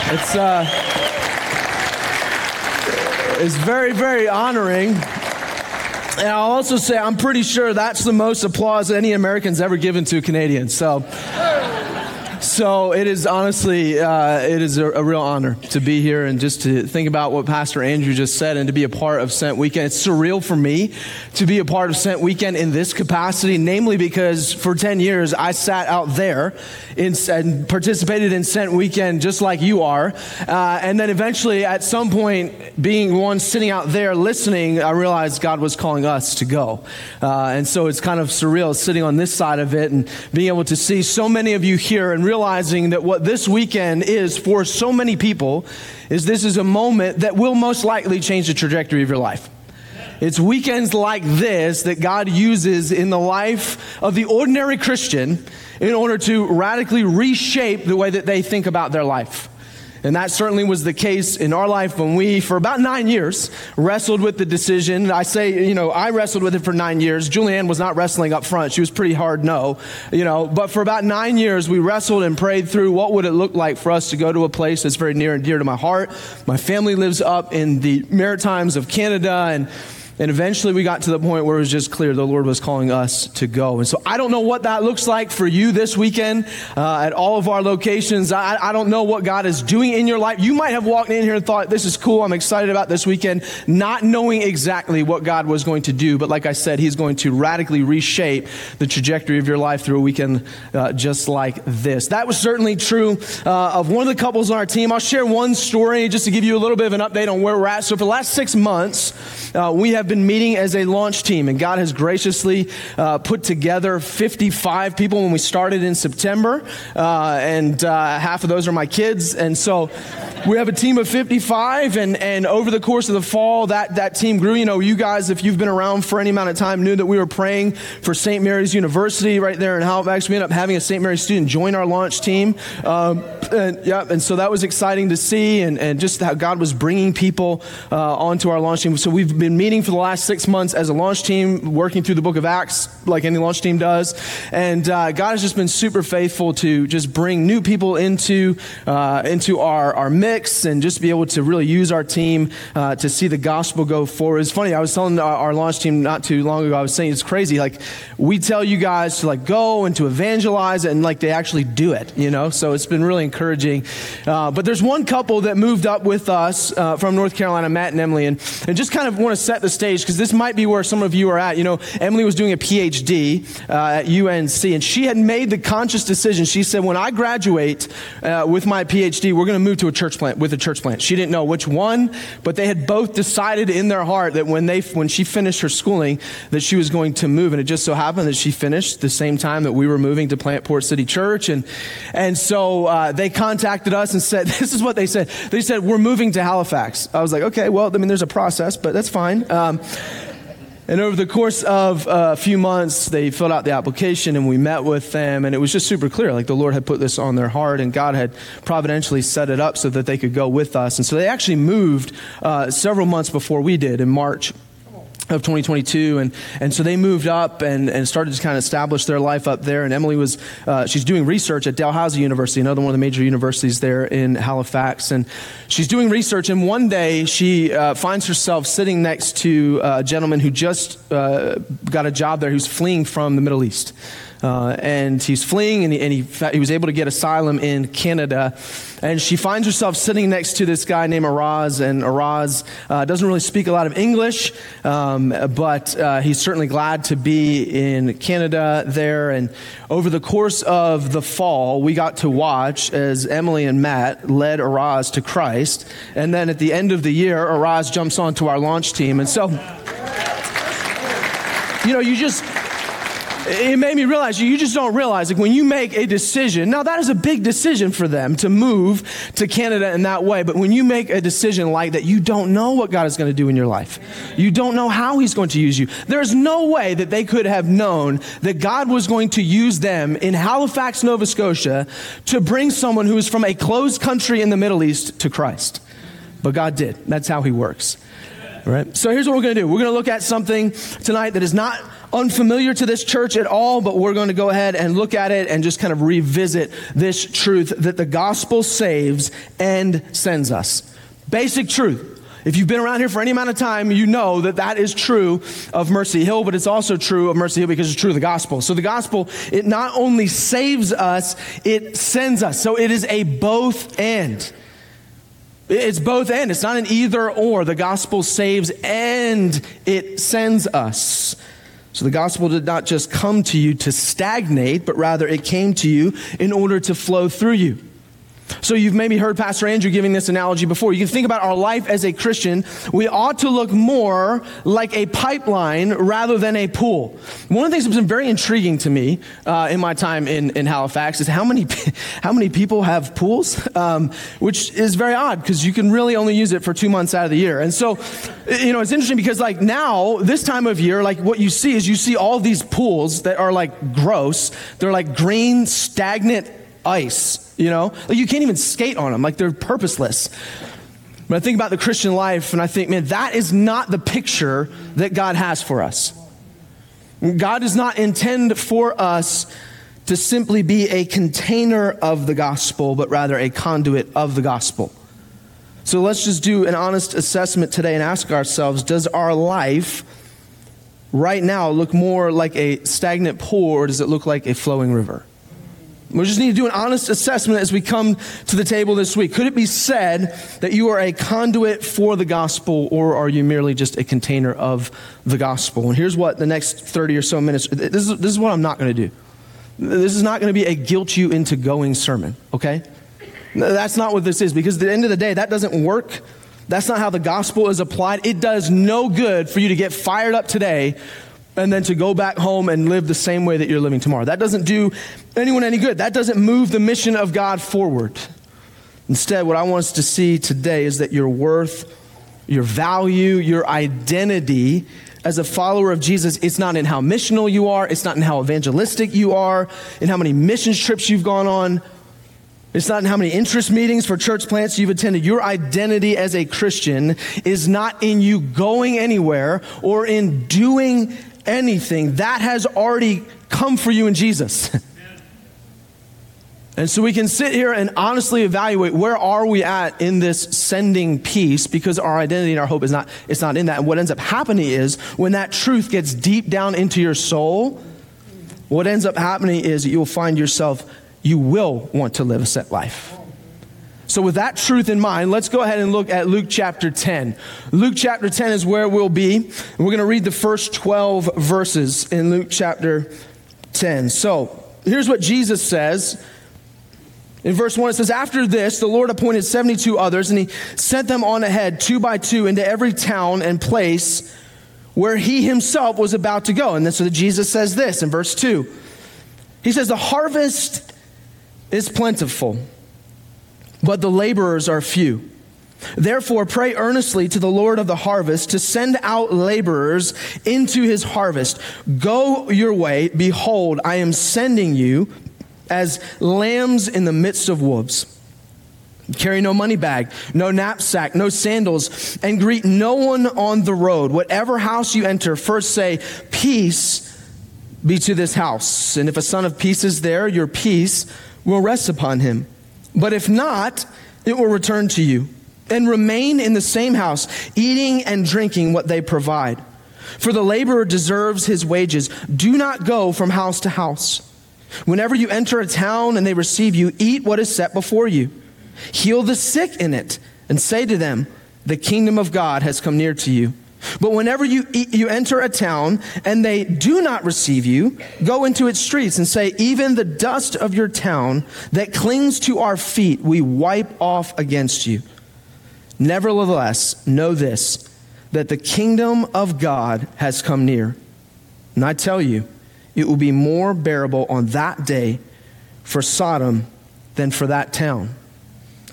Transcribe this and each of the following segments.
It's very, very honoring. And I'll also say I'm pretty sure that's the most applause any American's ever given to Canadians. So it is honestly, it is a real honor to be here and just to think about what Pastor Andrew just said and to be a part of Sent Weekend. It's surreal for me to be a part of Sent Weekend in this capacity, namely because for 10 years I sat out there and participated in Sent Weekend just like you are. And then eventually at some point, being one sitting out there listening, I realized God was calling us to go. And so it's kind of surreal sitting on this side of it and being able to see so many of you here and realizing that what this weekend is for so many people is this is a moment that will most likely change the trajectory of your life. It's weekends like this that God uses in the life of the ordinary Christian in order to radically reshape the way that they think about their life. And that certainly was the case in our life when we, for about 9 years, wrestled with the decision. I say, I wrestled with it for 9 years. Julianne was not wrestling up front. She was pretty hard no, But for about 9 years, we wrestled and prayed through what would it look like for us to go to a place that's very near and dear to my heart. My family lives up in the Maritimes of Canada, and eventually we got to the point where it was just clear the Lord was calling us to go. And so I don't know what that looks like for you this weekend at all of our locations. I don't know what God is doing in your life. You might have walked in here and thought, this is cool, I'm excited about this weekend, not knowing exactly what God was going to do. But like I said, He's going to radically reshape the trajectory of your life through a weekend just like this. That was certainly true of one of the couples on our team. I'll share one story just to give you a little bit of an update on where we're at. So for the last 6 months, we have been meeting as a launch team, and God has graciously put together 55 people when we started in September, and half of those are my kids, and so we have a team of 55, and over the course of the fall, that team grew. You guys, if you've been around for any amount of time, knew that we were praying for St. Mary's University right there in Halifax. We ended up having a St. Mary's student join our launch team, and so that was exciting to see, and just how God was bringing people onto our launch team. So we've been meeting for the last 6 months as a launch team, working through the book of Acts like any launch team does. And God has just been super faithful to just bring new people into our mix and just be able to really use our team to see the gospel go forward. It's funny, I was telling our launch team not too long ago, I was saying it's crazy. Like, we tell you guys to go and to evangelize, and they actually do it, So it's been really encouraging. But there's one couple that moved up with us from North Carolina, Matt and Emily, and just kind of want to set the stage because this might be where some of you are at. Emily was doing a PhD at UNC, and she had made the conscious decision. She said, when I graduate with my PhD, we're going to move to a church plant. She didn't know which one, but they had both decided in their heart that when she finished her schooling, that she was going to move. And it just so happened that she finished the same time that we were moving to Plant Port City Church. And so they contacted us and said, this is what they said. They said, we're moving to Halifax. I was like, okay, well, there's a process, but that's fine. And over the course of a few months, they filled out the application and we met with them, and it was just super clear, the Lord had put this on their heart and God had providentially set it up so that they could go with us. And so they actually moved several months before we did in March of 2022, and so they moved up and started to kind of establish their life up there. And Emily was she's doing research at Dalhousie University, another one of the major universities there in Halifax, and she's doing research. And one day she finds herself sitting next to a gentleman who just got a job there, who's fleeing from the Middle East. And he's fleeing, and he was able to get asylum in Canada. And she finds herself sitting next to this guy named Araz, and Araz doesn't really speak a lot of English, but he's certainly glad to be in Canada there. And over the course of the fall, we got to watch as Emily and Matt led Araz to Christ. And then at the end of the year, Araz jumps onto our launch team. And so, it made me realize, you just don't realize, when you make a decision, now that is a big decision for them to move to Canada in that way, but when you make a decision like that, you don't know what God is going to do in your life. You don't know how He's going to use you. There's no way that they could have known that God was going to use them in Halifax, Nova Scotia, to bring someone who is from a closed country in the Middle East to Christ. But God did. That's how He works. All right. So here's what we're going to do. We're going to look at something tonight that is not unfamiliar to this church at all, but we're going to go ahead and look at it and just kind of revisit this truth that the gospel saves and sends us. Basic truth. If you've been around here for any amount of time, you know that that is true of Mercy Hill, but it's also true of Mercy Hill because it's true of the gospel. So the gospel, it not only saves us, it sends us. So it is a both and. It's both and. It's not an either or. The gospel saves and it sends us. So the gospel did not just come to you to stagnate, but rather it came to you in order to flow through you. So you've maybe heard Pastor Andrew giving this analogy before. You can think about our life as a Christian. We ought to look more like a pipeline rather than a pool. One of the things that's been very intriguing to me in my time in Halifax is how many people have pools, which is very odd because you can really only use it for 2 months out of the year. And so, it's interesting because like now, this time of year, like what you see all these pools that are like gross. They're like green, stagnant ice. Like you can't even skate on them, like they're purposeless. But I think about the Christian life and I think, man, that is not the picture that God has for us. God does not intend for us to simply be a container of the gospel, but rather a conduit of the gospel. So let's just do an honest assessment today and ask ourselves, does our life right now look more like a stagnant pool or does it look like a flowing river? We just need to do an honest assessment as we come to the table this week. Could it be said that you are a conduit for the gospel, or are you merely just a container of the gospel? And here's what the next 30 or so minutes, this is what I'm not going to do. This is not going to be a guilt you into going sermon, okay? That's not what this is, because at the end of the day, that doesn't work. That's not how the gospel is applied. It does no good for you to get fired up today and then to go back home and live the same way that you're living tomorrow. That doesn't do anyone any good. That doesn't move the mission of God forward. Instead, what I want us to see today is that your worth, your value, your identity as a follower of Jesus, it's not in how missional you are. It's not in how evangelistic you are, in how many missions trips you've gone on. It's not in how many interest meetings for church plants you've attended. Your identity as a Christian is not in you going anywhere or in doing anything. That has already come for you in Jesus. And so we can sit here and honestly evaluate where are we at in this sending piece, because our identity and our hope it's not in that. And what ends up happening is when that truth gets deep down into your soul, what ends up happening is that you'll find yourself, you will want to live a set life. So with that truth in mind, let's go ahead and look at Luke chapter 10. Luke chapter 10 is where we'll be. And we're going to read the first 12 verses in Luke chapter 10. So here's what Jesus says. In verse 1, it says, "After this, the Lord appointed 72 others, and he sent them on ahead, 2 by 2, into every town and place where he himself was about to go." And then so Jesus says this in verse 2. He says, "The harvest is plentiful, but the laborers are few. Therefore, pray earnestly to the Lord of the harvest to send out laborers into his harvest. Go your way. Behold, I am sending you as lambs in the midst of wolves. Carry no money bag, no knapsack, no sandals, and greet no one on the road. Whatever house you enter, first say, 'Peace be to this house.' And if a son of peace is there, your peace will rest upon him. But if not, it will return to you. And remain in the same house, eating and drinking what they provide. For the laborer deserves his wages. Do not go from house to house. Whenever you enter a town and they receive you, eat what is set before you. Heal the sick in it, and say to them, 'The kingdom of God has come near to you.' But whenever you enter a town and they do not receive you, go into its streets and say, 'Even the dust of your town that clings to our feet, we wipe off against you.' Nevertheless, know this, that the kingdom of God has come near. And I tell you, it will be more bearable on that day for Sodom than for that town."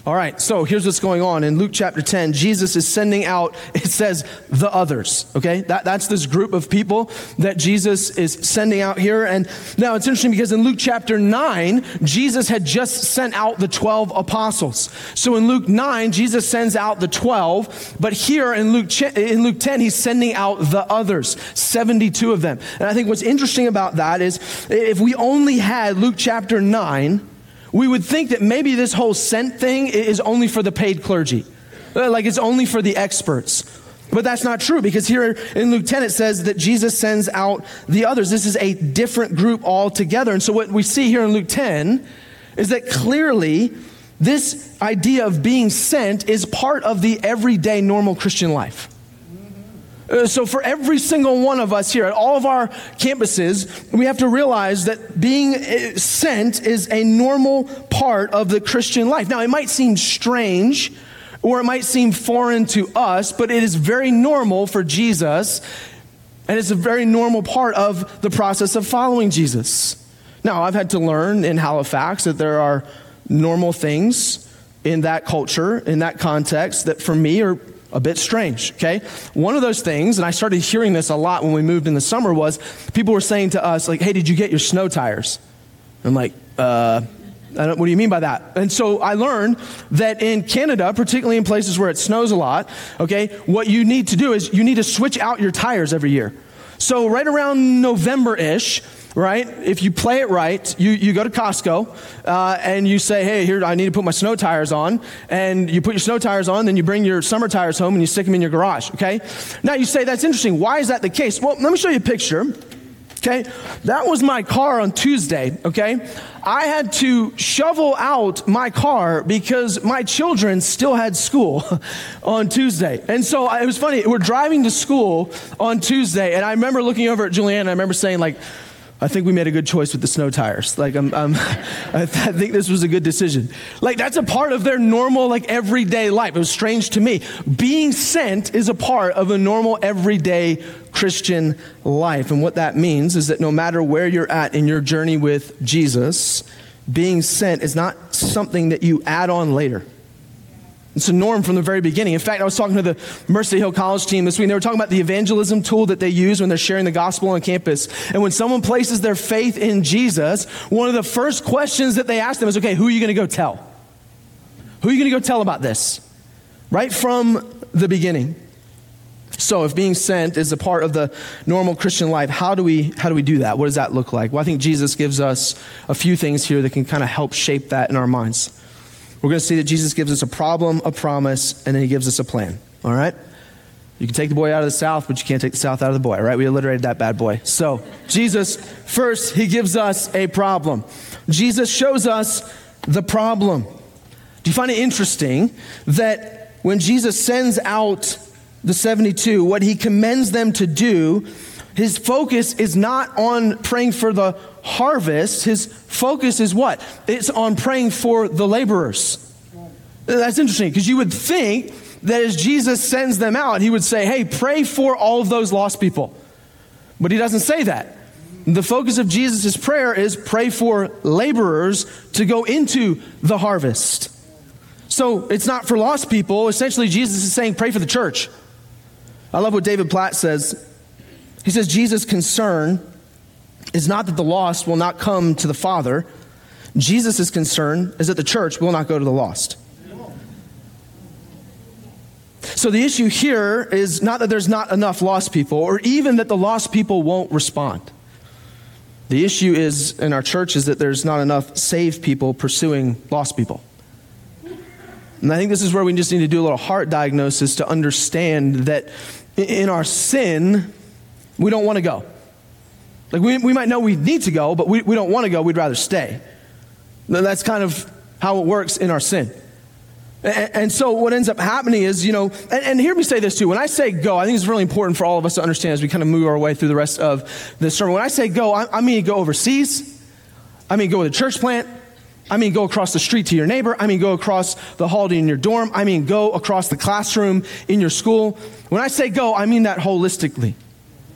All right, so here's what's going on. In Luke chapter 10, Jesus is sending out, it says, the others, okay? That's this group of people that Jesus is sending out here. And now it's interesting because in Luke chapter 9, Jesus had just sent out the 12 apostles. So in Luke 9, Jesus sends out the 12, but here in Luke 10, he's sending out the others, 72 of them. And I think what's interesting about that is if we only had Luke chapter 9, we would think that maybe this whole sent thing is only for the paid clergy. Like it's only for the experts. But that's not true, because here in Luke 10 it says that Jesus sends out the others. This is a different group altogether. And so what we see here in Luke 10 is that clearly this idea of being sent is part of the everyday normal Christian life. So for every single one of us here at all of our campuses, we have to realize that being sent is a normal part of the Christian life. Now, it might seem strange or it might seem foreign to us, but it is very normal for Jesus, and it's a very normal part of the process of following Jesus. Now, I've had to learn in Halifax that there are normal things in that culture, in that context, that for me are a bit strange, okay? One of those things, and I started hearing this a lot when we moved in the summer, was people were saying to us, like, hey, did you get your snow tires? I'm like, what do you mean by that? And so I learned that in Canada, particularly in places where it snows a lot, okay, what you need to do is you need to switch out your tires every year. So right around November-ish, right? If you play it right, you go to Costco and you say, hey, here, I need to put my snow tires on. And you put your snow tires on, then you bring your summer tires home and you stick them in your garage, okay? Now you say, that's interesting. Why is that the case? Well, let me show you a picture, okay? That was my car on Tuesday, okay? I had to shovel out my car because my children still had school on Tuesday. And so it was funny. We're driving to school on Tuesday, and I remember looking over at Julianne, and I remember saying, like, I think we made a good choice with the snow tires. Like, I think this was a good decision. Like, that's a part of their normal, like, everyday life. It was strange to me. Being sent is a part of a normal, everyday Christian life. And what that means is that no matter where you're at in your journey with Jesus, being sent is not something that you add on later. It's a norm from the very beginning. In fact, I was talking to the Mercy Hill College team this week, and they were talking about the evangelism tool that they use when they're sharing the gospel on campus. And when someone places their faith in Jesus, one of the first questions that they ask them is, okay, who are you going to go tell? Who are you going to go tell about this? Right from the beginning. So if being sent is a part of the normal Christian life, how do we do that? What does that look like? Well, I think Jesus gives us a few things here that can kind of help shape that in our minds. We're going to see that Jesus gives us a problem, a promise, and then he gives us a plan, all right? You can take the boy out of the south, but you can't take the south out of the boy, right? We alliterated that bad boy. So Jesus, first, he gives us a problem. Jesus shows us the problem. Do you find it interesting that when Jesus sends out the 72, what he commends them to do, his focus is not on praying for the harvest. His focus is what? It's on praying for the laborers. That's interesting, because you would think that as Jesus sends them out, he would say, hey, pray for all of those lost people. But he doesn't say that. The focus of Jesus' prayer is pray for laborers to go into the harvest. So it's not for lost people. Essentially, Jesus is saying pray for the church. I love what David Platt says. He says, Jesus' concern is not that the lost will not come to the Father. Jesus' concern is that the church will not go to the lost. So the issue here is not that there's not enough lost people, or even that the lost people won't respond. The issue is in our church is that there's not enough saved people pursuing lost people. And I think this is where we just need to do a little heart diagnosis to understand that in our sin, we don't want to go. Like we might know we need to go, but we don't want to go. We'd rather stay. That's kind of how it works in our sin. And so what ends up happening is, and hear me say this too. When I say go, I think it's really important for all of us to understand as we kind of move our way through the rest of this sermon. When I say go, I mean go overseas. I mean go with a church plant. I mean go across the street to your neighbor. I mean go across the hall to in your dorm. I mean go across the classroom in your school. When I say go, I mean that holistically.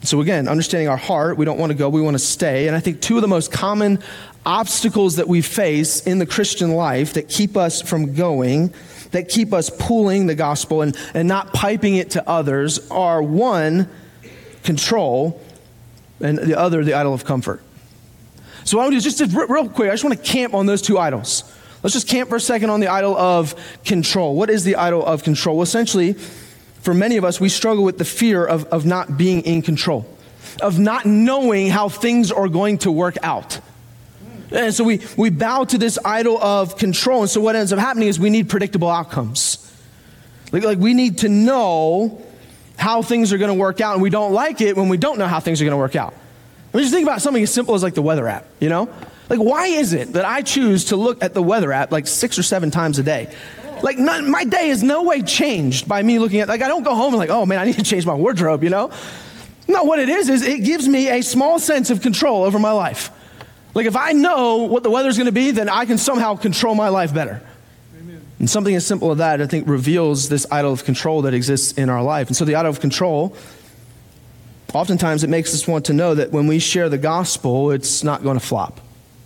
So again, understanding our heart, we don't want to go, we want to stay. And I think two of the most common obstacles that we face in the Christian life that keep us from going, that keep us pulling the gospel and not piping it to others are, one, control, and the other, the idol of comfort. So what I want to do is just real quick, I just want to camp on those two idols. Let's just camp for a second on the idol of control. What is the idol of control? Well, essentially, for many of us, we struggle with the fear of not being in control, of not knowing how things are going to work out. And so we bow to this idol of control. And so what ends up happening is we need predictable outcomes. Like we need to know how things are going to work out, and we don't like it when we don't know how things are going to work out. I mean, just think about something as simple as like the weather app, you know? Like, why is it that I choose to look at the weather app like 6 or 7 times a day? Like, my day is no way changed by me looking at, like, I don't go home and like, oh man, I need to change my wardrobe, you know? No, what it is it gives me a small sense of control over my life. Like, if I know what the weather's going to be, then I can somehow control my life better. Amen. And something as simple as that, I think, reveals this idol of control that exists in our life. And so the idol of control, oftentimes it makes us want to know that when we share the gospel, it's not going to flop.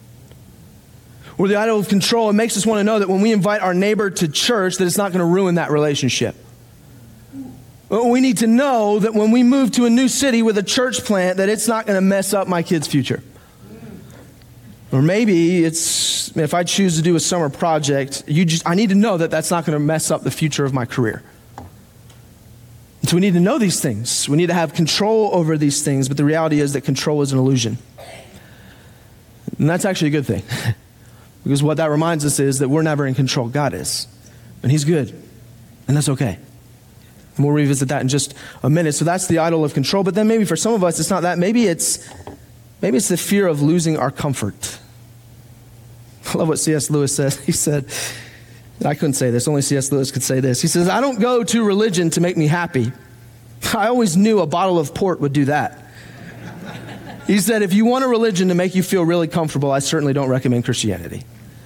Or the idol of control, it makes us want to know that when we invite our neighbor to church, that it's not going to ruin that relationship. We need to know that when we move to a new city with a church plant, that it's not going to mess up my kid's future. Or maybe it's, if I choose to do a summer project, I need to know that that's not going to mess up the future of my career. And so we need to know these things. We need to have control over these things, but the reality is that control is an illusion. And that's actually a good thing. Because what that reminds us is that we're never in control. God is. And He's good. And that's okay. And we'll revisit that in just a minute. So that's the idol of control. But then maybe for some of us, it's not that. Maybe it's the fear of losing our comfort. I love what C.S. Lewis said. He said, I couldn't say this, only C.S. Lewis could say this. He says, I don't go to religion to make me happy. I always knew a bottle of port would do that. He said, if you want a religion to make you feel really comfortable, I certainly don't recommend Christianity.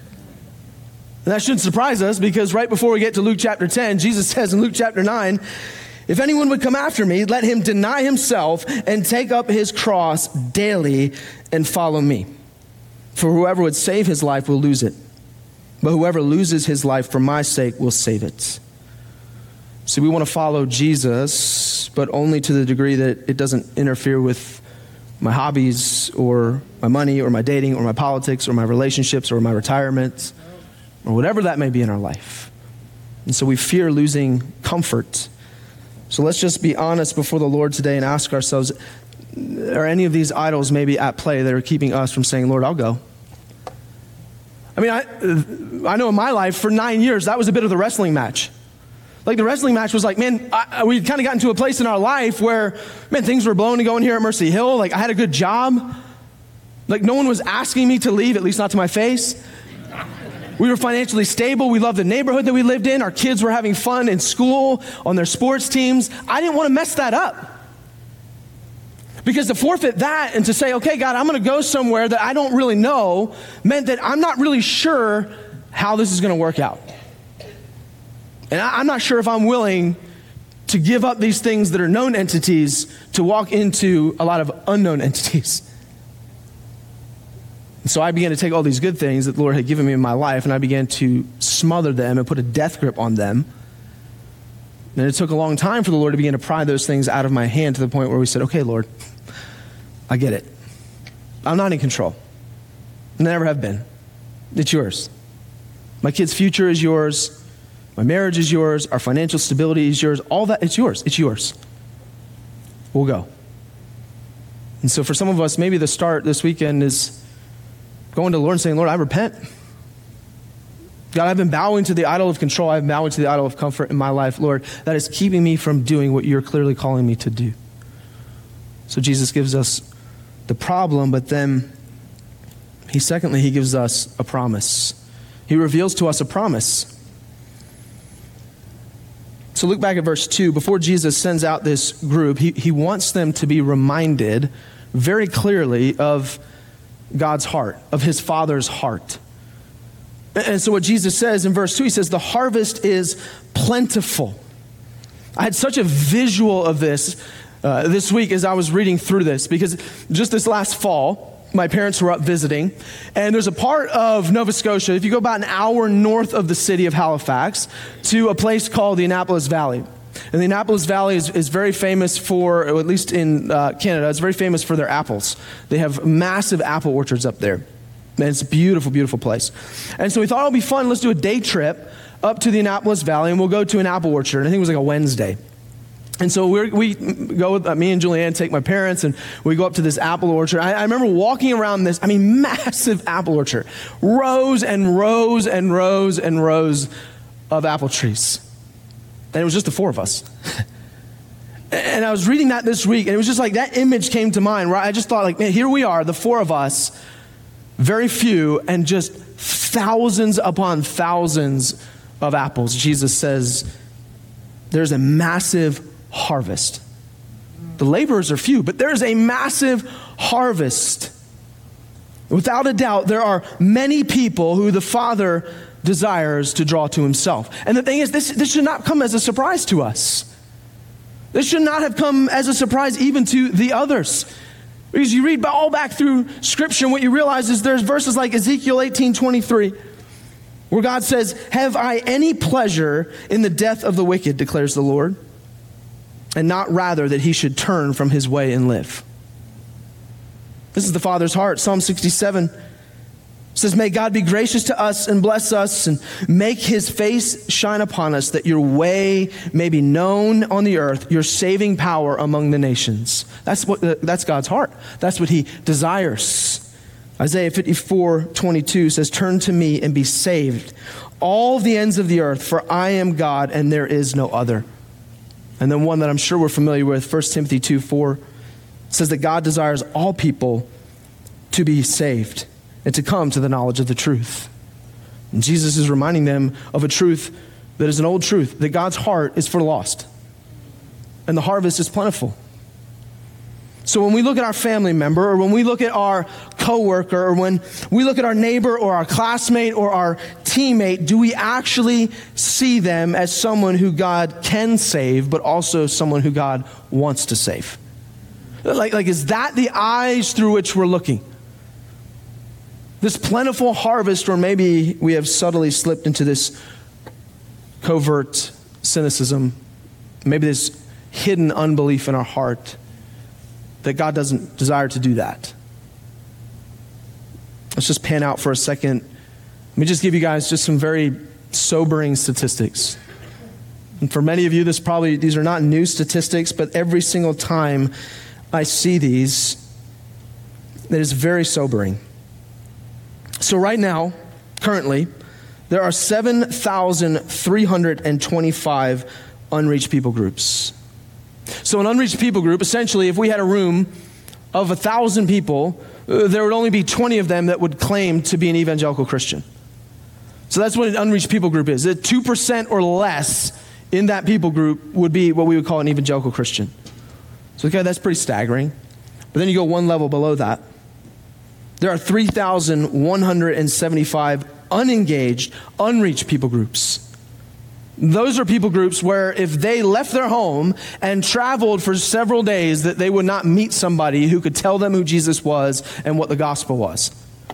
And that shouldn't surprise us, because right before we get to Luke chapter 10, Jesus says in Luke chapter 9, if anyone would come after me, let him deny himself and take up his cross daily and follow me. For whoever would save his life will lose it. But whoever loses his life for my sake will save it. So we want to follow Jesus, but only to the degree that it doesn't interfere with my hobbies or my money or my dating or my politics or my relationships or my retirement or whatever that may be in our life. And so we fear losing comfort. So let's just be honest before the Lord today and ask ourselves, are any of these idols maybe at play that are keeping us from saying, Lord, I'll go? I mean, I know in my life for 9 years, that was a bit of the wrestling match. Like the wrestling match was like, man, we kind of got into a place in our life where, man, things were blowing and going here at Mercy Hill. Like I had a good job. Like no one was asking me to leave, at least not to my face. We were financially stable. We loved the neighborhood that we lived in. Our kids were having fun in school, on their sports teams. I didn't want to mess that up. Because to forfeit that and to say, okay, God, I'm going to go somewhere that I don't really know, meant that I'm not really sure how this is going to work out. And I'm not sure if I'm willing to give up these things that are known entities to walk into a lot of unknown entities. And so I began to take all these good things that the Lord had given me in my life, and I began to smother them and put a death grip on them. And it took a long time for the Lord to begin to pry those things out of my hand to the point where we said, okay, Lord, I get it. I'm not in control. I never have been. It's yours. My kid's future is yours. My marriage is yours. Our financial stability is yours. All that, it's yours. It's yours. We'll go. And so for some of us, maybe the start this weekend is going to the Lord and saying, Lord, I repent. God, I've been bowing to the idol of control. I've been bowing to the idol of comfort in my life. Lord, that is keeping me from doing what you're clearly calling me to do. So Jesus gives us the problem, but then secondly, he gives us a promise. He reveals to us a promise. So look back at verse 2. Before Jesus sends out this group, he wants them to be reminded very clearly of God's heart, of his Father's heart. And so what Jesus says in verse 2, he says, the harvest is plentiful. I had such a visual of this this week as I was reading through this, because just this last fall, my parents were up visiting, and there's a part of Nova Scotia, if you go about an hour north of the city of Halifax, to a place called the Annapolis Valley. And the Annapolis Valley is very famous for, or at least in Canada, it's very famous for their apples. They have massive apple orchards up there. And it's a beautiful, beautiful place. And so we thought it would be fun, let's do a day trip up to the Annapolis Valley, and we'll go to an apple orchard. I think it was like a Wednesday. And so we go with, me and Julianne take my parents, and we go up to this apple orchard. I remember walking around this, massive apple orchard. Rows and rows and rows and rows of apple trees. And it was just the four of us. And I was reading that this week, and it was just like that image came to mind, where I just thought, like, man, here we are, the four of us, very few, and just thousands upon thousands of apples. Jesus says there's a massive harvest. The laborers are few, but there's a massive harvest. Without a doubt, there are many people who the Father desires to draw to himself. And the thing is, this should not come as a surprise to us. This should not have come as a surprise even to the others. Because you read all back through Scripture, and what you realize is there's verses like Ezekiel 18:23, where God says, "Have I any pleasure in the death of the wicked, declares the Lord, and not rather that he should turn from his way and live." This is the Father's heart. Psalm 67 says, "May God be gracious to us and bless us and make his face shine upon us, that your way may be known on the earth, your saving power among the nations." That's God's heart. That's what he desires. Isaiah 54:22 says, "Turn to me and be saved, all the ends of the earth, for I am God and there is no other." And then one that I'm sure we're familiar with, 1 Timothy 2:4, says that God desires all people to be saved and to come to the knowledge of the truth. And Jesus is reminding them of a truth that is an old truth, that God's heart is for the lost, and the harvest is plentiful. So when we look at our family member, or when we look at our coworker, or when we look at our neighbor or our classmate or our teammate, do we actually see them as someone who God can save, but also someone who God wants to save? Like is that the eyes through which we're looking? This plentiful harvest, or maybe we have subtly slipped into this covert cynicism, maybe this hidden unbelief in our heart, that God doesn't desire to do that. Let's just pan out for a second. Let me just give you guys just some very sobering statistics. And for many of you, these are not new statistics, but every single time I see these, it is very sobering. So right now, currently, there are 7,325 unreached people groups. So an unreached people group, essentially, if we had a room of 1,000 people, there would only be 20 of them that would claim to be an evangelical Christian. So that's what an unreached people group is. 2% or less in that people group would be what we would call an evangelical Christian. So okay, that's pretty staggering. But then you go one level below that. There are 3,175 unengaged, unreached people groups. Those are people groups where if they left their home and traveled for several days, that they would not meet somebody who could tell them who Jesus was and what the gospel was.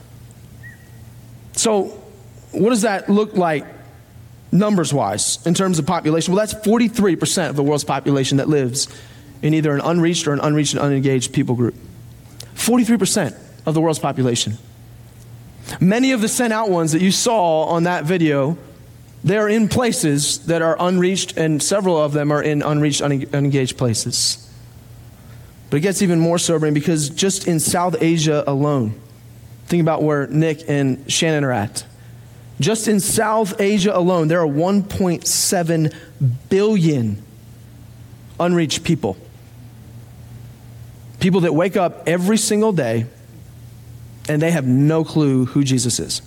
So what does that look like numbers-wise in terms of population? Well, that's 43% of the world's population that lives in either an unreached or an unreached and unengaged people group. 43% of the world's population. Many of the sent out ones that you saw on that video, they're in places that are unreached, and several of them are in unreached, unengaged places. But it gets even more sobering because just in South Asia alone, think about where Nick and Shannon are at. Just in South Asia alone, there are 1.7 billion unreached people. People that wake up every single day and they have no clue who Jesus is.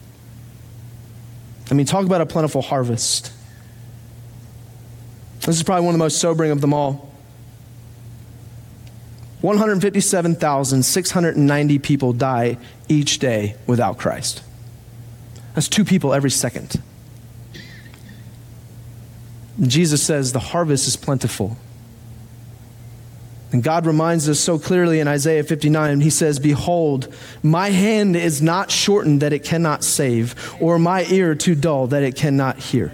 Talk about a plentiful harvest. This is probably one of the most sobering of them all. 157,690 people die each day without Christ. That's 2 people every second. Jesus says the harvest is plentiful. And God reminds us so clearly in Isaiah 59, he says, "Behold, my hand is not shortened that it cannot save, or my ear too dull that it cannot hear."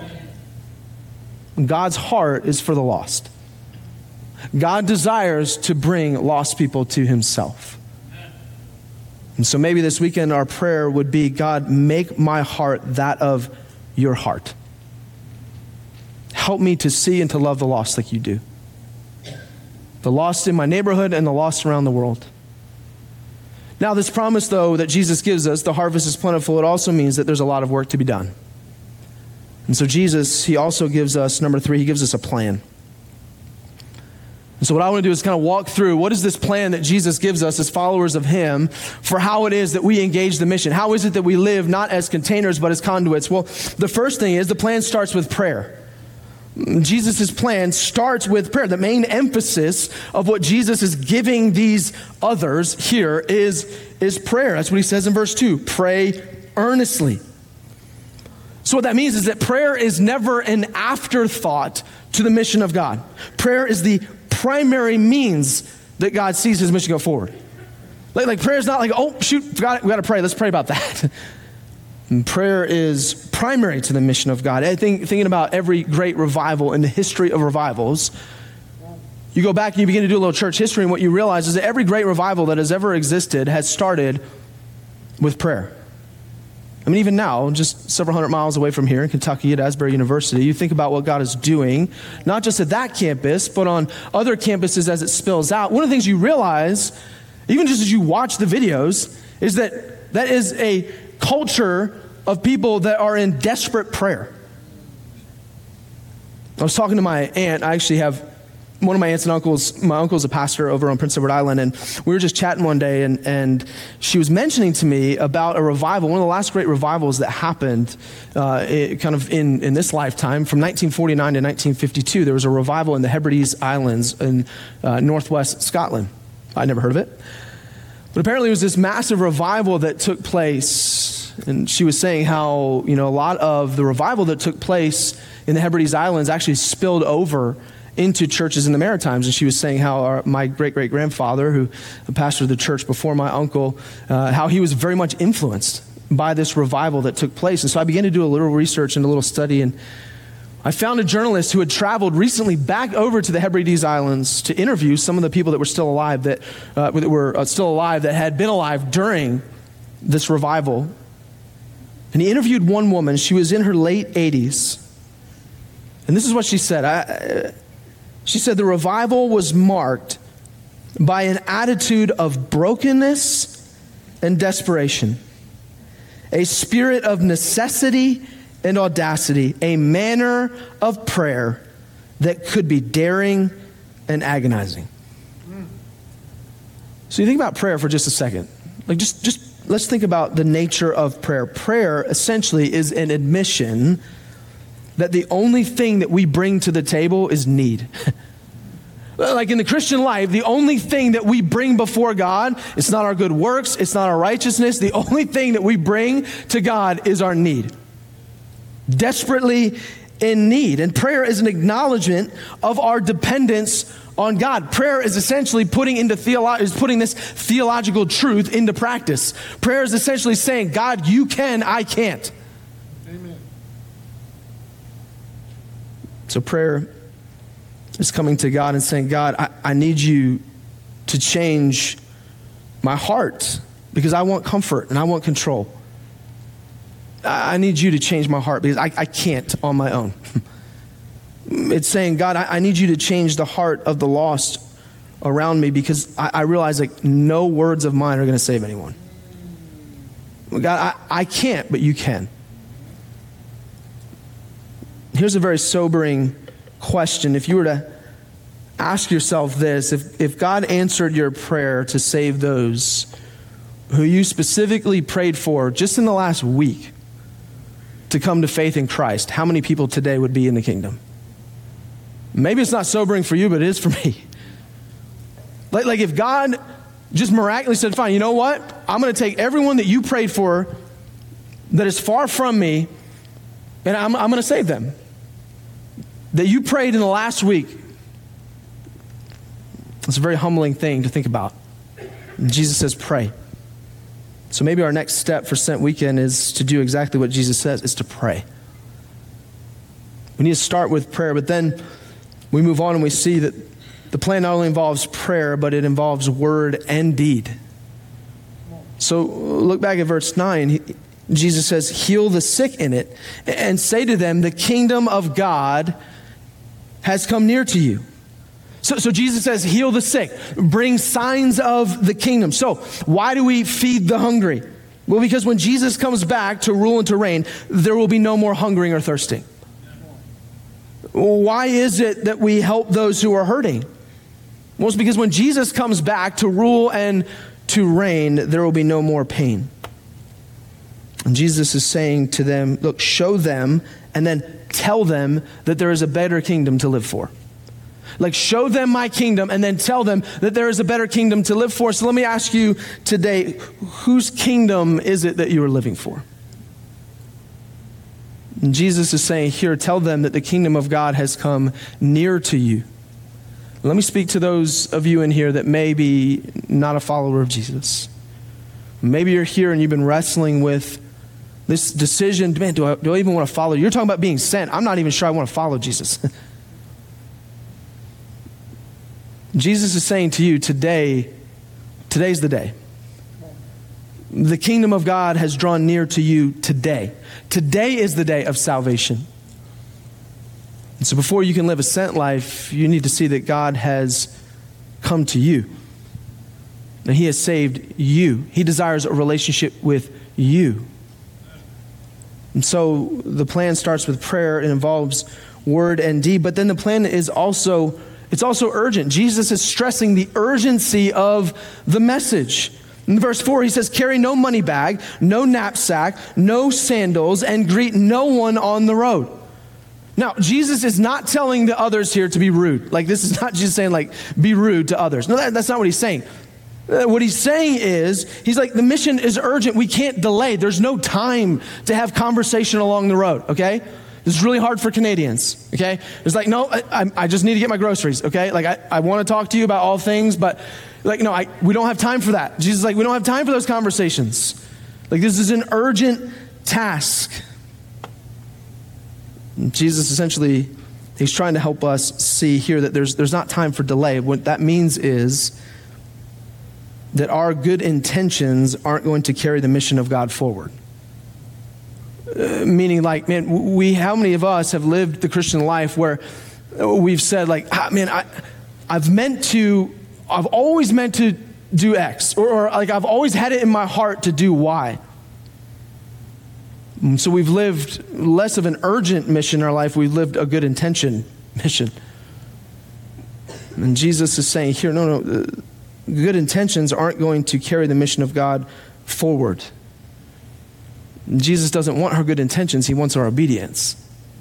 God's heart is for the lost. God desires to bring lost people to himself. And so maybe this weekend our prayer would be, God, make my heart that of your heart. Help me to see and to love the lost like you do. The lost in my neighborhood and the lost around the world. Now, this promise, though, that Jesus gives us, the harvest is plentiful, it also means that there's a lot of work to be done. And so Jesus, he also gives us, number 3, he gives us a plan. And so what I want to do is kind of walk through what is this plan that Jesus gives us as followers of him for how it is that we engage the mission. How is it that we live not as containers but as conduits? Well, the first thing is the plan starts with prayer. Jesus' plan starts with prayer. The main emphasis of what Jesus is giving these others here is prayer. That's what he says in verse 2, pray earnestly. So what that means is that prayer is never an afterthought to the mission of God. Prayer is the primary means that God sees his mission go forward. Like prayer is not like, oh, shoot, we got to pray. Let's pray about that. And prayer is primary to the mission of God. I think thinking about every great revival in the history of revivals, you go back and you begin to do a little church history, and what you realize is that every great revival that has ever existed has started with prayer. I mean, even now, just several hundred miles away from here in Kentucky at Asbury University, you think about what God is doing, not just at that campus, but on other campuses as it spills out. One of the things you realize, even just as you watch the videos, is that that is a culture of people that are in desperate prayer. I was talking to my aunt. I actually have one of my aunts and uncles. My uncle's a pastor over on Prince Edward Island, and we were just chatting one day, and she was mentioning to me about a revival, one of the last great revivals that happened kind of in this lifetime, from 1949 to 1952. There was a revival in the Hebrides Islands in northwest Scotland. I'd never heard of it. But apparently it was this massive revival that took place. And she was saying how, a lot of the revival that took place in the Hebrides Islands actually spilled over into churches in the Maritimes. And she was saying how my great-great-grandfather, who pastored the church before my uncle, how he was very much influenced by this revival that took place. And so I began to do a little research and a little study, and I found a journalist who had traveled recently back over to the Hebrides Islands to interview some of the people that were still alive, that had been alive during this revival. And he interviewed one woman. She was in her late 80s. And this is what she said. She said the revival was marked by an attitude of brokenness and desperation, a spirit of necessity and audacity, a manner of prayer that could be daring and agonizing. So you think about prayer for just a second. Like just let's think about the nature of prayer. Prayer essentially is an admission that the only thing that we bring to the table is need. Like in the Christian life, the only thing that we bring before God, it's not our good works, it's not our righteousness. The only thing that we bring to God is our need. Desperately in need. And prayer is an acknowledgement of our dependence on God. Prayer is essentially putting this theological truth into practice. Prayer is essentially saying, God, you can, I can't. Amen. So prayer is coming to God and saying, God, I need you to change my heart because I want comfort and I want control. I need you to change my heart because I can't on my own. It's saying, God, I need you to change the heart of the lost around me because I realize like no words of mine are going to save anyone. God, I can't, but you can. Here's a very sobering question. If you were to ask yourself this, if God answered your prayer to save those who you specifically prayed for just in the last week to come to faith in Christ, how many people today would be in the kingdom? Maybe it's not sobering for you, but it is for me. Like if God just miraculously said, fine, you know what? I'm going to take everyone that you prayed for that is far from me, and I'm going to save them. That you prayed in the last week. It's a very humbling thing to think about. And Jesus says, pray. So maybe our next step for Sent Weekend is to do exactly what Jesus says, is to pray. We need to start with prayer, but then we move on and we see that the plan not only involves prayer, but it involves word and deed. So look back at verse 9. Jesus says, heal the sick in it and say to them, the kingdom of God has come near to you. So Jesus says, heal the sick, bring signs of the kingdom. So why do we feed the hungry? Well, because when Jesus comes back to rule and to reign, there will be no more hungering or thirsting. Why is it that we help those who are hurting? Well, it's because when Jesus comes back to rule and to reign, there will be no more pain. And Jesus is saying to them, look, show them and then tell them that there is a better kingdom to live for. Like, show them my kingdom and then tell them that there is a better kingdom to live for. So let me ask you today, whose kingdom is it that you are living for? And Jesus is saying here, tell them that the kingdom of God has come near to you. Let me speak to those of you in here that may be not a follower of Jesus. Maybe you're here and you've been wrestling with this decision. Man, do I even want to follow? You're talking about being sent. I'm not even sure I want to follow Jesus. Jesus is saying to you today's the day. The kingdom of God has drawn near to you today. Today is the day of salvation. And so before you can live a sent life, you need to see that God has come to you. And he has saved you. He desires a relationship with you. And so the plan starts with prayer. It involves word and deed. But then the plan is also urgent. Jesus is stressing the urgency of the message. In verse 4, he says, carry no money bag, no knapsack, no sandals, and greet no one on the road. Now, Jesus is not telling the others here to be rude. Like, this is not just saying, like, be rude to others. No, that's not what he's saying. What he's saying is, he's like, the mission is urgent. We can't delay. There's no time to have conversation along the road, okay? This is really hard for Canadians, okay? It's like, no, I just need to get my groceries, okay? Like, I want to talk to you about all things, but, like, no, we don't have time for that. Jesus is like, we don't have time for those conversations. Like, this is an urgent task. And Jesus essentially, he's trying to help us see here that there's not time for delay. What that means is that our good intentions aren't going to carry the mission of God forward. Meaning, like, man, how many of us have lived the Christian life where we've said, like, man, I've always meant to do X, or like I've always had it in my heart to do Y. And so we've lived less of an urgent mission in our life. We've lived a good intention mission. And Jesus is saying here, no, good intentions aren't going to carry the mission of God forward. Jesus doesn't want our good intentions. He wants our obedience.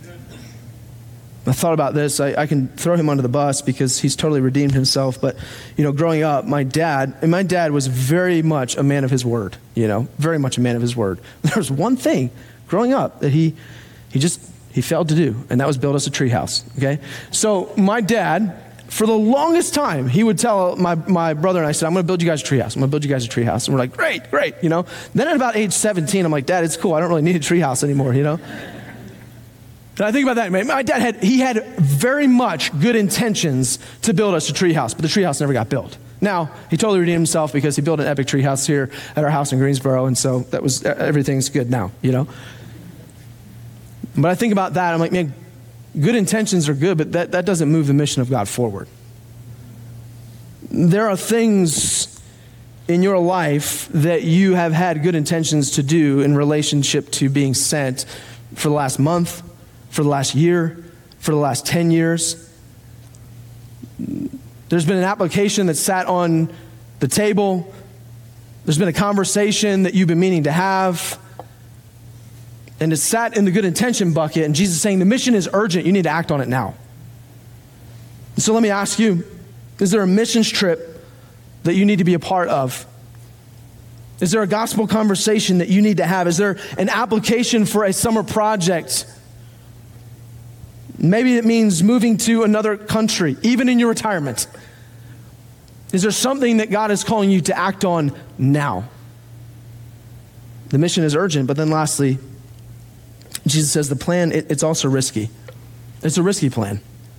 I thought about this. I can throw him under the bus because he's totally redeemed himself. But, growing up, my dad was very much a man of his word, very much a man of his word. There was one thing growing up that he failed to do, and that was build us a treehouse, okay? So my dad, for the longest time, he would tell my brother and I, said, I'm going to build you guys a treehouse. I'm going to build you guys a treehouse. And we're like, great. Then at about age 17, I'm like, Dad, it's cool. I don't really need a treehouse anymore, And I think about that, man. My dad had very much good intentions to build us a treehouse, but the treehouse never got built. Now, he totally redeemed himself because he built an epic treehouse here at our house in Greensboro, and so everything's good now, But I think about that, I'm like, man, good intentions are good, but that doesn't move the mission of God forward. There are things in your life that you have had good intentions to do in relationship to being sent for the last month, for the last year, for the last 10 years. There's been an application that sat on the table. There's been a conversation that you've been meaning to have. And it sat in the good intention bucket. And Jesus is saying the mission is urgent. You need to act on it now. So let me ask you, is there a missions trip that you need to be a part of? Is there a gospel conversation that you need to have? Is there an application for a summer project? Maybe it means moving to another country, even in your retirement. Is there something that God is calling you to act on now? The mission is urgent, but then lastly, Jesus says the plan, it's also risky. It's a risky plan.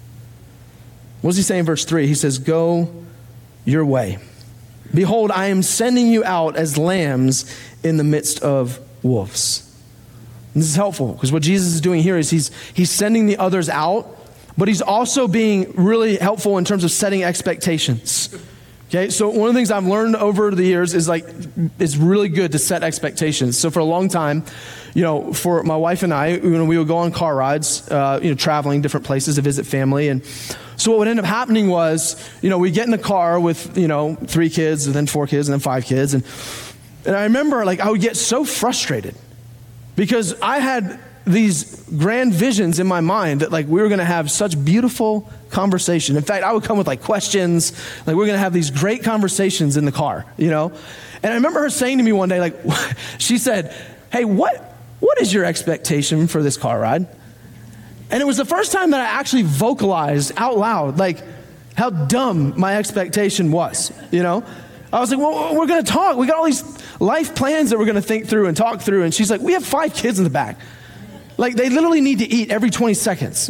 What does he say in verse 3? He says, go your way. Behold, I am sending you out as lambs in the midst of wolves. And this is helpful because what Jesus is doing here is he's sending the others out, but he's also being really helpful in terms of setting expectations. Okay, so one of the things I've learned over the years is it's really good to set expectations. So for a long time, for my wife and I, we would go on car rides, traveling different places to visit family. And so what would end up happening was, we'd get in the car with, 3 kids and then 4 kids and then 5 kids. And I remember I would get so frustrated because I had these grand visions in my mind that we were going to have such beautiful conversation. In fact, I would come with questions, we're going to have these great conversations in the car, And I remember her saying to me one day, she said, hey, what is your expectation for this car ride? And it was the first time that I actually vocalized out loud, how dumb my expectation was, I was like, well, we're going to talk. We got all these life plans that we're going to think through and talk through. And she's like, we have 5 kids in the back. They literally need to eat every 20 seconds,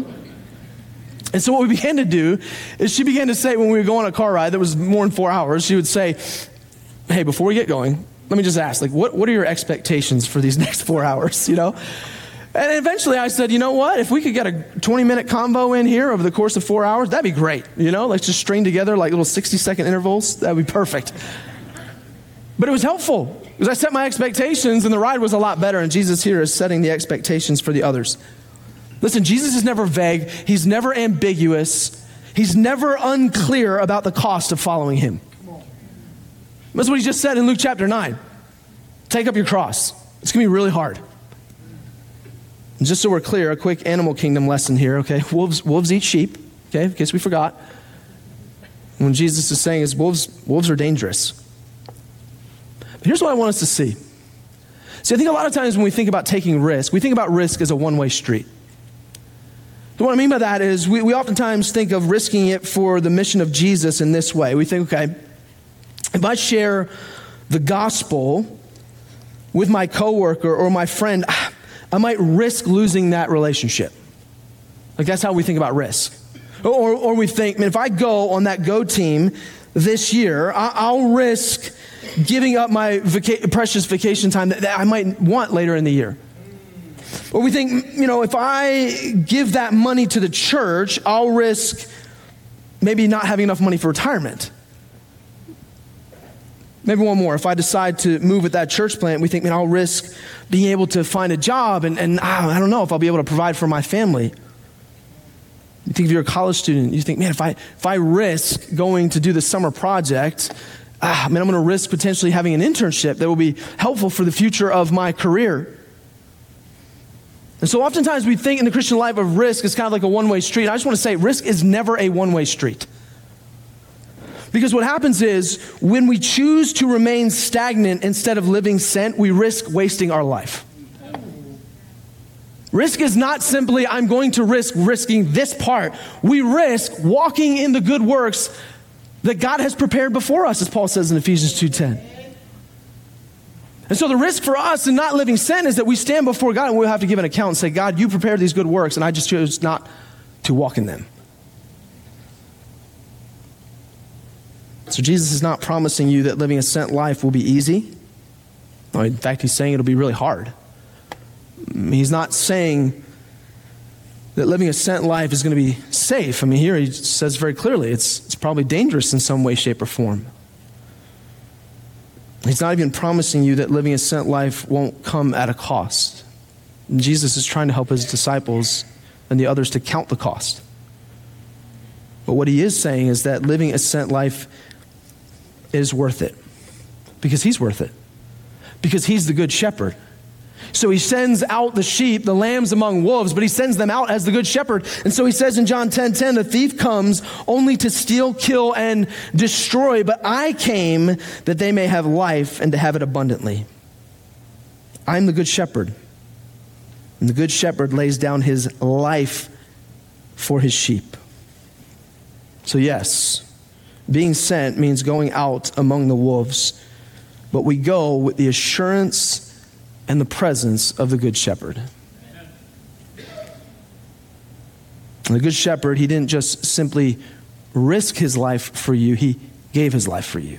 And so what we began to do is she began to say when we would go on a car ride that was more than 4 hours, she would say, hey, before we get going, let me just ask, what are your expectations for these next 4 hours, And eventually I said, you know what? If we could get a 20-minute convo in here over the course of 4 hours, that'd be great, Let's just string together little 60-second intervals. That'd be perfect. But it was helpful because I set my expectations and the ride was a lot better. And Jesus here is setting the expectations for the others. Listen, Jesus is never vague. He's never ambiguous. He's never unclear about the cost of following him. That's what he just said in Luke chapter 9. Take up your cross. It's going to be really hard. And just so we're clear, a quick animal kingdom lesson here, okay? Wolves eat sheep, okay, in case we forgot. When Jesus is saying is wolves are dangerous. But here's what I want us to see. See, I think a lot of times when we think about taking risk, we think about risk as a one-way street. And what I mean by that is we oftentimes think of risking it for the mission of Jesus in this way. We think, okay, if I share the gospel with my coworker or my friend, I might risk losing that relationship. That's how we think about risk. Or we think, man, if I go on that Go team this year, I'll risk giving up my precious vacation time that I might want later in the year. Or we think, if I give that money to the church, I'll risk maybe not having enough money for retirement. Maybe one more. If I decide to move at that church plant, we think, man, I'll risk being able to find a job and I don't know if I'll be able to provide for my family. You think if you're a college student, you think, man, if I risk going to do the summer project, I'm going to risk potentially having an internship that will be helpful for the future of my career. And so oftentimes we think in the Christian life of risk as kind of like a one-way street. I just want to say risk is never a one-way street. Because what happens is when we choose to remain stagnant instead of living sent, we risk wasting our life. Risk is not simply, I'm going to risk risking this part. We risk walking in the good works that God has prepared before us, as Paul says in Ephesians 2:10. And so the risk for us in not living sent is that we stand before God and we'll have to give an account and say, God, you prepared these good works and I just chose not to walk in them. So Jesus is not promising you that living a sent life will be easy. No, in fact, he's saying it'll be really hard. He's not saying that living a sent life is going to be safe. Here he says very clearly, it's probably dangerous in some way, shape, or form. He's not even promising you that living a sent life won't come at a cost. And Jesus is trying to help his disciples and the others to count the cost. But what he is saying is that living a sent life is worth it. Because he's worth it. Because he's the good shepherd. So he sends out the sheep, the lambs among wolves, but he sends them out as the good shepherd. And so he says in John 10:10, the thief comes only to steal, kill, and destroy, but I came that they may have life and to have it abundantly. I'm the good shepherd. And the good shepherd lays down his life for his sheep. So yes, Being sent means going out among the wolves, but we go with the assurance and the presence of the Good Shepherd. The Good Shepherd, he didn't just simply risk his life for you, he gave his life for you.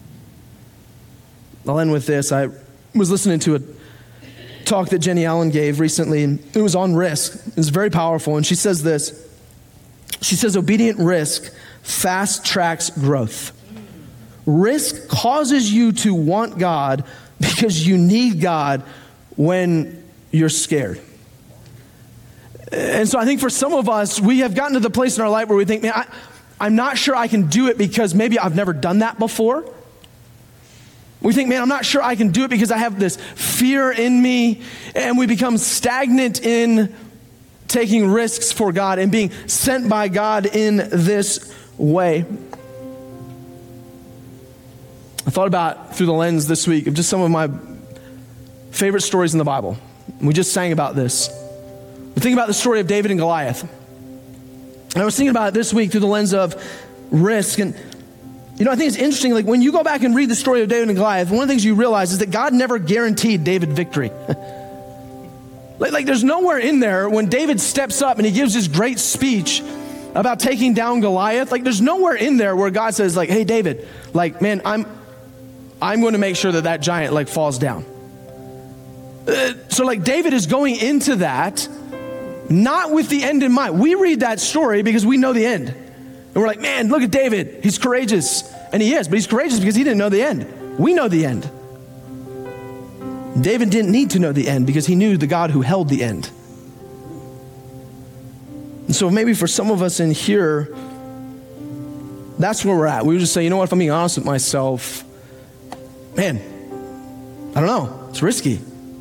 I'll end with this. I was listening to a talk that Jenny Allen gave recently, and it was on risk. It was very powerful, and she says this. She says, obedient risk fast tracks growth. Risk causes you to want God because you need God when you're scared. And so I think for some of us, we have gotten to the place in our life where we think, man, I'm not sure I can do it because maybe I've never done that before. We think, man, I'm not sure I can do it because I have this fear in me. And we become stagnant in taking risks for God and being sent by God in this way. I thought about through the lens this week of just some of my favorite stories in the Bible. We just sang about this. We think about the story of David and Goliath. And I was thinking about it this week through the lens of risk. And, I think it's interesting, like when you go back and read the story of David and Goliath, one of the things you realize is that God never guaranteed David victory. like there's nowhere in there when David steps up and he gives this great speech about taking down Goliath. Like there's nowhere in there where God says like, hey, David, like, man, I'm going to make sure that giant like falls down. So like David is going into that not with the end in mind. We read that story because we know the end. And we're like, man, look at David. He's courageous. And he is, but he's courageous because he didn't know the end. We know the end. David didn't need to know the end because he knew the God who held the end. And so maybe for some of us in here, that's where we're at. We would just say, you know what, if I'm being honest with myself, man, I don't know. It's risky.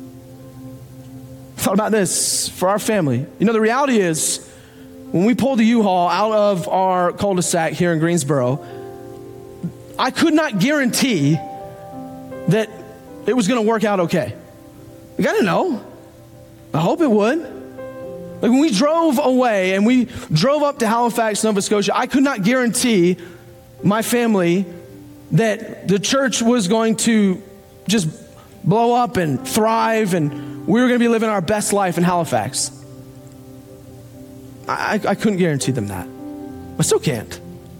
I thought about this for our family. The reality is, when we pulled the U-Haul out of our cul-de-sac here in Greensboro, I could not guarantee that it was going to work out okay. Like, I didn't know. I hope it would. Like when we drove away and we drove up to Halifax, Nova Scotia, I could not guarantee my family that the church was going to just blow up and thrive and we were going to be living our best life in Halifax. I couldn't guarantee them that. I still can't.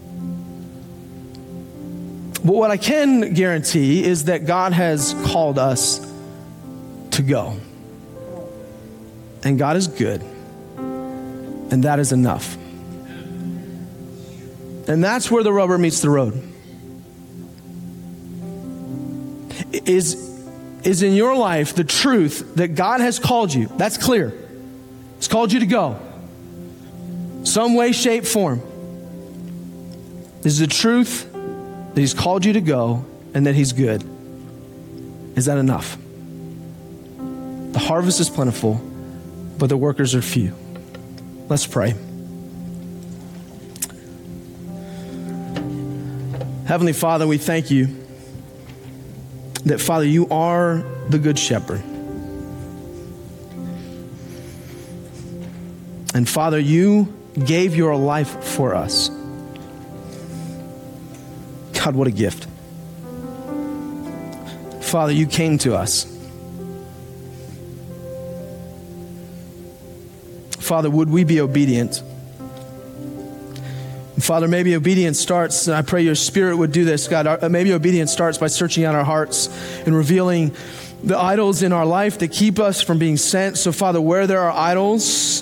But what I can guarantee is that God has called us to go. And God is good. And that is enough. And that's where the rubber meets the road. Is in your life the truth that God has called you. That's clear. He's called you to go. Some way, shape, form. Is the truth that he's called you to go and that he's good. Is that enough? The harvest is plentiful, but the workers are few. Let's pray. Heavenly Father, we thank you that, Father, you are the Good Shepherd. And Father, you gave your life for us. God, what a gift. Father, you came to us. Father, would we be obedient? Father, maybe obedience starts, and I pray your Spirit would do this, God. Maybe obedience starts by searching out our hearts and revealing the idols in our life that keep us from being sent. So, Father, where there are idols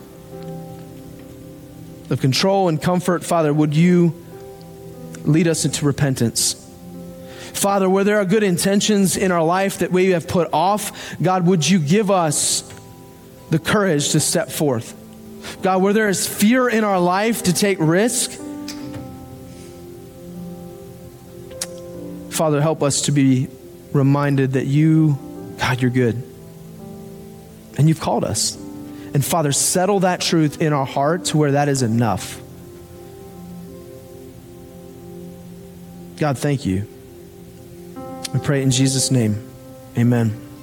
of control and comfort, Father, would you lead us into repentance? Father, where there are good intentions in our life that we have put off, God, would you give us the courage to step forth? God, where there is fear in our life to take risk, Father, help us to be reminded that you, God, you're good. And you've called us. And Father, settle that truth in our heart to where that is enough. God, thank you. I pray in Jesus' name. Amen.